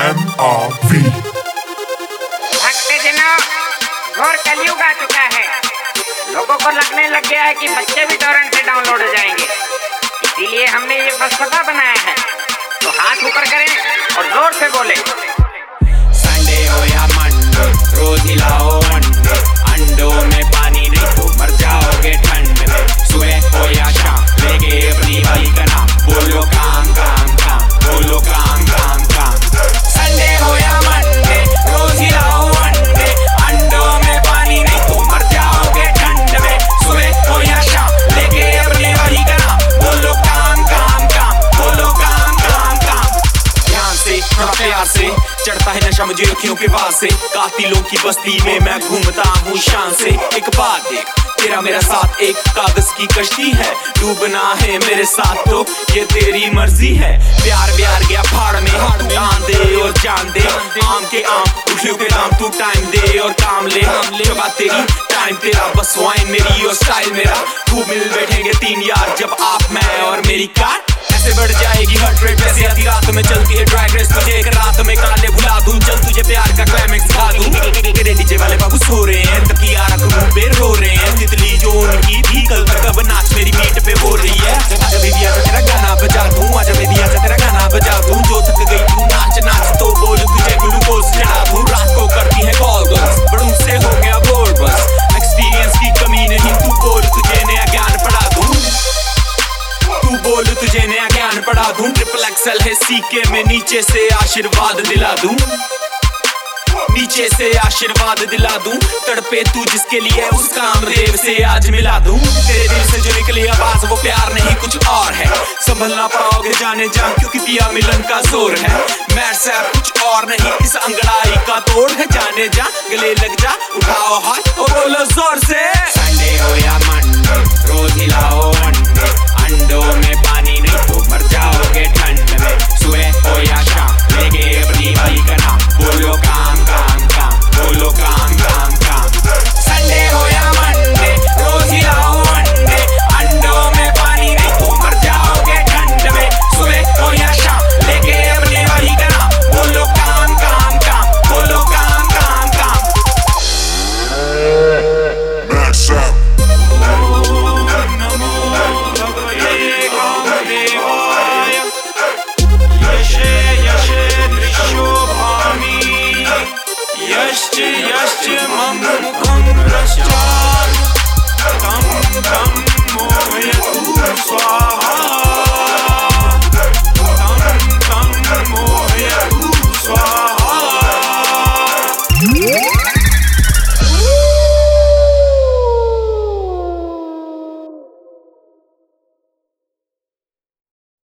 MRV। भक्तजनों, घोर कलयुग आ चुका है। लोगों को लगने लग गया है कि बच्चे भी टॉरेंट से डाउनलोड हो जाएंगे। इसीलिए हमने ये फलसफा बनाया है। तो हाथ ऊपर करें और जोर से बोले, संडे हो या मंडे, रोज हिलाओ अंडे। अंडों में पानी नहीं तो मर जाओगे ठंड में। सुबह हो या शाम, लेके अपनी वाली का नाम, बोलो काम काम काम, बोलो काम काम काम। संडे हो या मंडे, रोज हिलाओ अंडे। अंडों में पानी नहीं तो मर जाओगे ठंड में। सुबह हो या शाम, लेके अपनी वाली का नाम, बोलो काम काम काम, बोलो काम काम काम। ध्यान से थोड़ा प्यार से चढ़ता है नशा मुझे अखियों के वास से। कातिलों की बस्ती में मैं घूमता हूँ शान से। एक बात देख, तेरा मेरा साथ एक कागज की कश्ती है। डूबना है मेरे साथ तो ये तेरी मर्जी है। प्यार व्यार गया भाड़ में, जान दे और जान दे। आम के आम उठलियों के नाम, तू टाइम दे और काम ले। जगह तेरी टाइम तेरा, बस वाइन मेरी और स्टाइल मेरा। खूब मिल बैठेंगे तीन यार, जब आप मैं और मेरी कार। ऐसे बढ़ जाएगी हर्ट रेट जैसे आधी रात में चलती है ड्रैग रेस। तुझे एक रात में काले भुला दूं, चल तुझे प्यार का क्लाइमेक्स दिखा दूं। तेरे डीजे वाले बाबू सो रहे हैं, तकिया रख मुंह पे रो रहे हैं। तितली जो उनकी थी कल तक अब नाच मेरी बीट पे हो रही है। आजा बेबी आजा तेरा गाना बजा दूं, आजा बेबी आजा तेरा गाना बजा दूं। जो थक गई तू नाच नाच तो बोल, तुझे ग्लूकोज चढ़ा दूं। रात को करती है कॉल गर्ल्स, बड़ों से हो गया बोर बस। एक्सपीरियंस की कमी नहीं, तू बोल तुझे नया ज्ञान पढ़ा दूं। तू बोल तुझे नया ज्ञान पढ़ा दूं। ट्रिपल एक्सल है सीके में, नीचे से आशीर्वाद दिला दूं। नीचे से आशीर्वाद दिला दूं। तड़पे तू जिसके लिए उस कामदेव से आज मिला दूं। तेरे दिल से जो निकली आवाज वो प्यार नहीं कुछ और है। संभलना पाओगे जाने जा, क्योंकि पिया मिलन का जोर है। मैट से कुछ और नहीं, इस अंगड़ाई का तोड़ है। जाने जा गले लग जा, उठाओ हाथ और बोलो जोर